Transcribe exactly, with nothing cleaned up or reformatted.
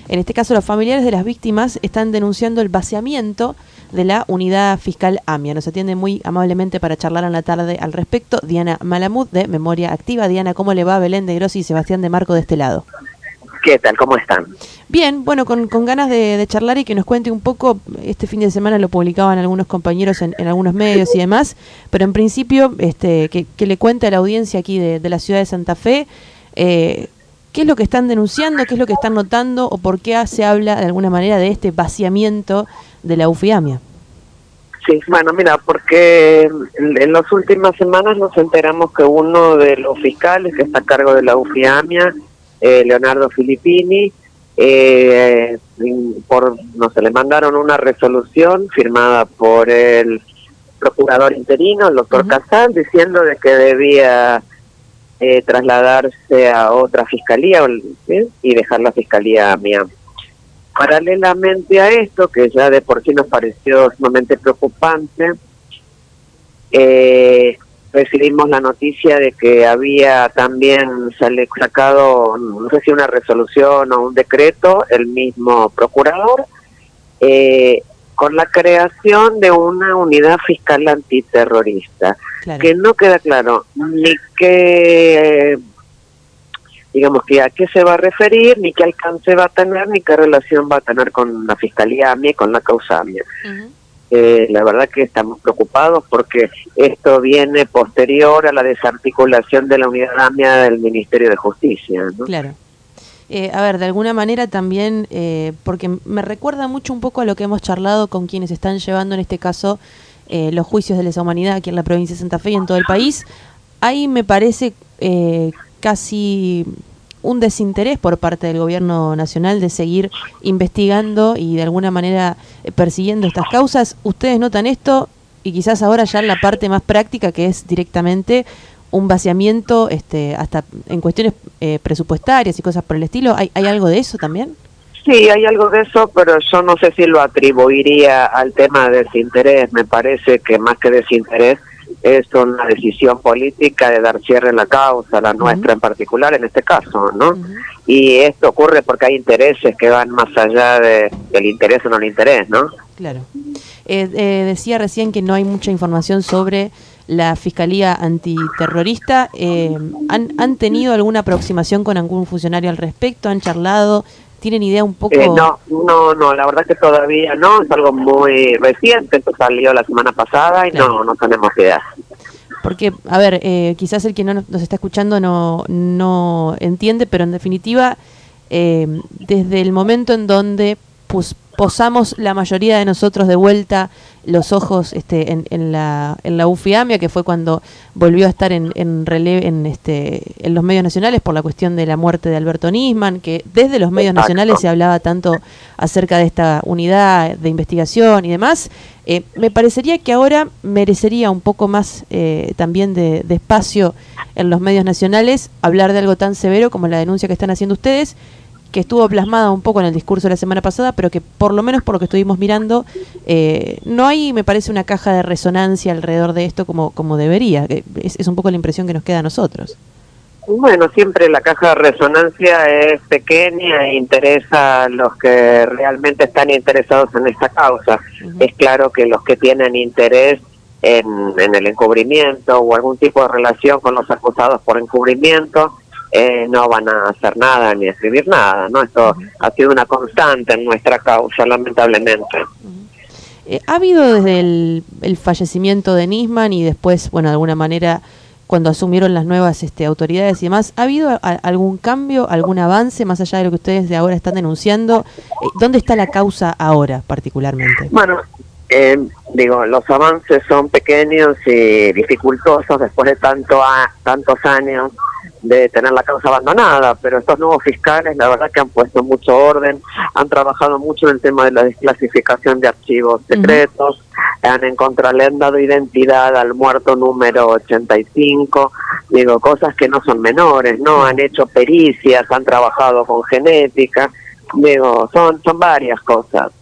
En este caso, los familiares de las víctimas están denunciando el vaciamiento de la unidad fiscal AMIA. Nos atiende muy amablemente para charlar en la tarde al respecto Diana Malamud, de Memoria Activa. Diana, ¿cómo le va? Belén de Grossi y Sebastián de Marco de este lado. ¿Qué tal? ¿Cómo están? Bien, bueno, con, con ganas de, de charlar y que nos cuente un poco. Este fin de semana lo publicaban algunos compañeros en, en algunos medios y demás, pero en principio este, que, que le cuente a la audiencia aquí de, de la ciudad de Santa Fe eh, qué es lo que están denunciando, qué es lo que están notando o por qué se habla de alguna manera de este vaciamiento de la UFIAMIA. Sí, bueno, mira, porque en, en las últimas semanas nos enteramos que uno de los fiscales que está a cargo de la UFIAMIA, eh, Leonardo Filippini, eh, por no sé, le mandaron una resolución firmada por el procurador interino, el doctor uh-huh. Casal, diciendo de que debía eh, trasladarse a otra fiscalía, ¿sí? Y dejar la fiscalía mía. Paralelamente a esto, que ya de por sí nos pareció sumamente preocupante, eh, recibimos la noticia de que había también sacado, no sé si una resolución o un decreto, el mismo procurador, eh, con la creación de una unidad fiscal antiterrorista, claro. Que no queda claro ni qué... digamos que a qué se va a referir, ni qué alcance va a tener, ni qué relación va a tener con la Fiscalía AMIA y con la causa AMIA. Uh-huh. Eh, la verdad que estamos preocupados porque esto viene posterior a la desarticulación de la unidad AMIA del Ministerio de Justicia, ¿no? Claro. Eh, a ver, de alguna manera también, eh, porque me recuerda mucho un poco a lo que hemos charlado con quienes están llevando en este caso eh, los juicios de lesa humanidad aquí en la provincia de Santa Fe y en todo el país. Ahí me parece... Eh, casi un desinterés por parte del gobierno nacional de seguir investigando y de alguna manera persiguiendo estas causas. ¿Ustedes notan esto? Y quizás ahora ya en la parte más práctica, que es directamente un vaciamiento este, hasta en cuestiones eh, presupuestarias y cosas por el estilo. ¿Hay, ¿Hay algo de eso también? Sí, hay algo de eso, pero yo no sé si lo atribuiría al tema de desinterés. Me parece que más que desinterés es una decisión política de dar cierre a la causa, la nuestra uh-huh. en particular en este caso, ¿no? Uh-huh. Y esto ocurre porque hay intereses que van más allá de, del interés o no el interés, ¿no? Claro. Eh, eh, decía recién que no hay mucha información sobre la Fiscalía Antiterrorista. Eh, ¿han, ¿Han tenido alguna aproximación con algún funcionario al respecto? ¿Han charlado? ¿Tienen idea un poco? Eh, no, no, no, la verdad que todavía no, es algo muy reciente, esto salió la semana pasada y claro. no, no tenemos idea. Porque, a ver, eh, quizás el que no nos está escuchando no, no entiende, pero en definitiva, eh, desde el momento en donde pus, posamos la mayoría de nosotros de vuelta los ojos este, en, en la en la UFIAMIA, que fue cuando volvió a estar en en, rele, en este en los medios nacionales por la cuestión de la muerte de Alberto Nisman, que desde los medios Exacto. nacionales se hablaba tanto acerca de esta unidad de investigación y demás, eh, me parecería que ahora merecería un poco más eh, también de, de espacio en los medios nacionales hablar de algo tan severo como la denuncia que están haciendo ustedes, que estuvo plasmada un poco en el discurso de la semana pasada, pero que por lo menos por lo que estuvimos mirando, eh, no hay, me parece, una caja de resonancia alrededor de esto como, como debería. Es, es un poco la impresión que nos queda a nosotros. Bueno, siempre la caja de resonancia es pequeña e interesa a los que realmente están interesados en esta causa. Uh-huh. Es claro que los que tienen interés en, en el encubrimiento o algún tipo de relación con los acusados por encubrimiento, Eh, no van a hacer nada ni escribir nada, ¿no? Esto uh-huh. ha sido una constante en nuestra causa, lamentablemente. Uh-huh. Eh, ¿Ha habido desde el, el fallecimiento de Nisman y después, bueno, de alguna manera, cuando asumieron las nuevas este, autoridades y demás, ¿ha habido a, algún cambio, algún avance, más allá de lo que ustedes de ahora están denunciando? Eh, ¿Dónde está la causa ahora, particularmente? Bueno, eh, digo, los avances son pequeños y dificultosos después de tanto a, tantos años de tener la causa abandonada, pero estos nuevos fiscales la verdad que han puesto mucho orden, han trabajado mucho en el tema de la desclasificación de archivos secretos, uh-huh. han encontrado, le han dado identidad al muerto número ochenta y cinco, digo, cosas que no son menores, ¿no? Han hecho pericias, han trabajado con genética, digo, son, son varias cosas.